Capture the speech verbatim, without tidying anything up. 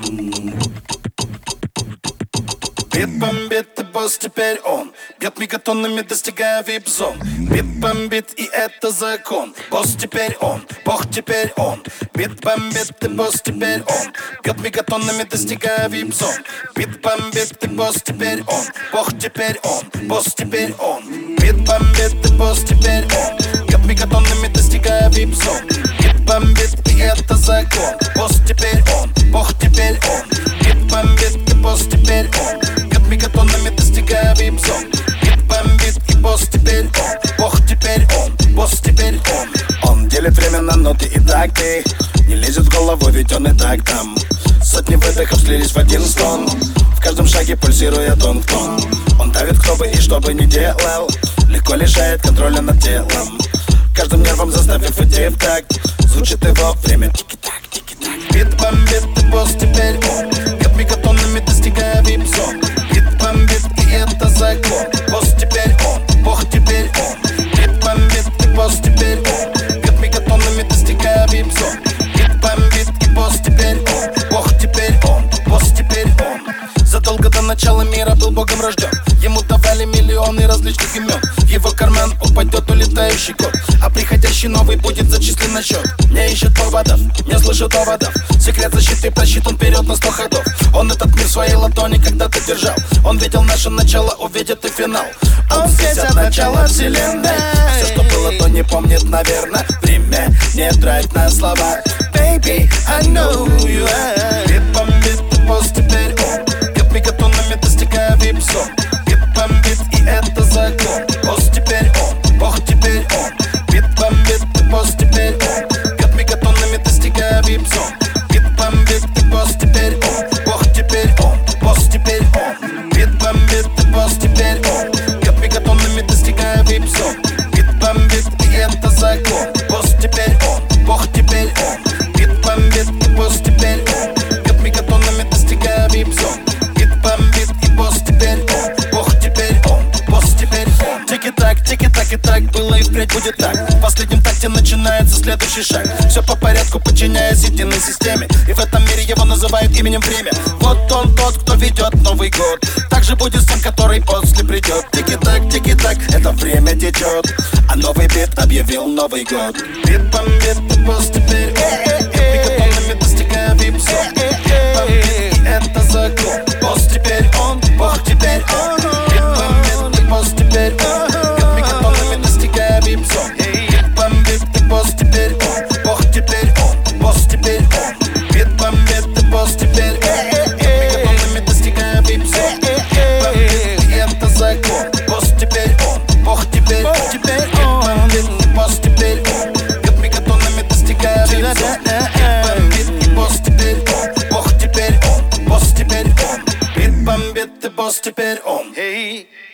Бит бомбит, и босс теперь он. Бьет мегатоннами, достигая вип-зон. Бит бомбит, и это закон. Босс теперь он, бог теперь он. Бит бомбит, и босс теперь он. Бьет мегатонами, достигая вип-зон. Бит бомбит, и босс теперь он. Бог теперь он, босс теперь он. Бит бомбит, и босс теперь он. Бьет мегатонами, достигая вип-зон. Бит бомбит, и это закон. Босс теперь он, бог теперь он. Бит бомбит, и босс теперь он. Бьет мегатонами, достигая вип-зон. Бит бомбит, и босс теперь он. Бог теперь он, босс теперь он. Он делит время на ноты и такты. Не лезет в голову, ведь он и так там. Сотни выдохов слились в один стон. В каждом шаге пульсируя тон в тон. Он давит, кто бы и что бы ни делал. Легко лишает контроля над телом. Каждым нервом заставив идти в такт. Звучит его время тики-так, тики-так. Бит бомбит, и босс теперь он. Бьет мегатонами, достигая вип-зон. Бит бомбит, и это закон. Босс теперь он, бог теперь он. Бит бомбит, и босс теперь он. Бьет мегатонами, достигая вип-зон. Бит бомбит, и босс теперь он. Бог теперь он, босс теперь он. Задолго до начала мира был богом рожден. Ему давали миллионы различных имен. В его карман упадет улетающий код, а приходящий новый будет зачислен на счет. Не ищет поводов, не слышит доводов. Секрет защиты просчитан вперед на сто ходов. Он этот мир в своей ладони когда-то держал. Он видел наше начало, увидит и финал. Он здесь от начала вселенной. Все, что было, то не помнит, наверное. Время не трать на слова. Baby, I know you are. Бит бомбит, и босс теперь он. Бьет мегатонами, достигая вип-зон. Бит бомбит, и это закон. Босс теперь он, бог теперь он. Бит бомбит, и босс теперь он. Бьет мегатонами, достигая вип-зон. Бит бомбит, и босс теперь он. Бог теперь он, босс теперь он. Бит бомбит, и босс теперь он. Бьет мегатонами, достигая вип-зон. Бит бомбит, и это закон. Босс теперь он, бог теперь он. Бит бомбит, и босс теперь он. Бьет мегатонами, достигая вип-зон. Бит бомбит, и босс теперь он. Бог теперь он, босс теперь он. Тики-так, тики-так и так было и впредь будет так. В последнем такте начинается следующий шаг. Все по порядку, подчиняясь единой системе. И в этом мире его называют именем время. Вот он тот, кто ведет Новый год. Так же будет с тем, который после придет. Тики-так, тики-так, это время течет. А новый бит объявил Новый год. Бит бомбит, и босс теперь он. Мегатонами, достигая вип-зон. Бит бомбит, и это закон. Босс теперь он, бог теперь он. Бит бомбит, и босс теперь он. Бьет мегатонами, достигая вип-зон. Бит бомбит, и босс теперь он. Бог теперь он, босс теперь он. Бит бомбит, и босс теперь он. Бьет мегатонами, достигая вип-зон. Бит бомбит, и это закон. Босс теперь он, бог теперь он. Бит бомбит, и босс теперь он. Бьет мегатонами, достигая вип-зон. Бит бомбит, и босс теперь он. Бог теперь он, босс теперь он. Бит бомбит, и босс теперь он.